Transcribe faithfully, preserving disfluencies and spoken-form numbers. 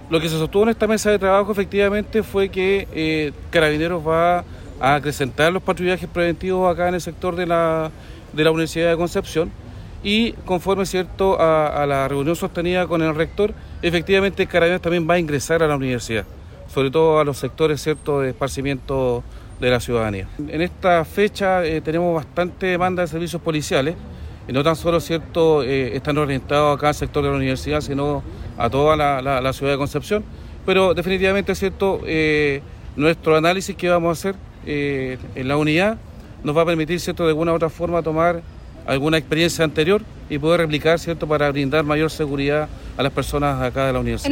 Lo que se sostuvo en esta mesa de trabajo efectivamente fue que eh, Carabineros va a acrecentar los patrullajes preventivos acá en el sector de la, de la Universidad de Concepción y conforme cierto a, a la reunión sostenida con el rector, efectivamente Carabineros también va a ingresar a la universidad, sobre todo a los sectores cierto de esparcimiento de la ciudadanía. En esta fecha eh, tenemos bastante demanda de servicios policiales. Y no tan solo cierto eh, están orientados acá al sector de la universidad, sino a toda la, la, la ciudad de Concepción. Pero definitivamente cierto eh, nuestro análisis que vamos a hacer eh, en la unidad nos va a permitir cierto de alguna u otra forma tomar alguna experiencia anterior y poder replicar cierto para brindar mayor seguridad a las personas acá de la universidad.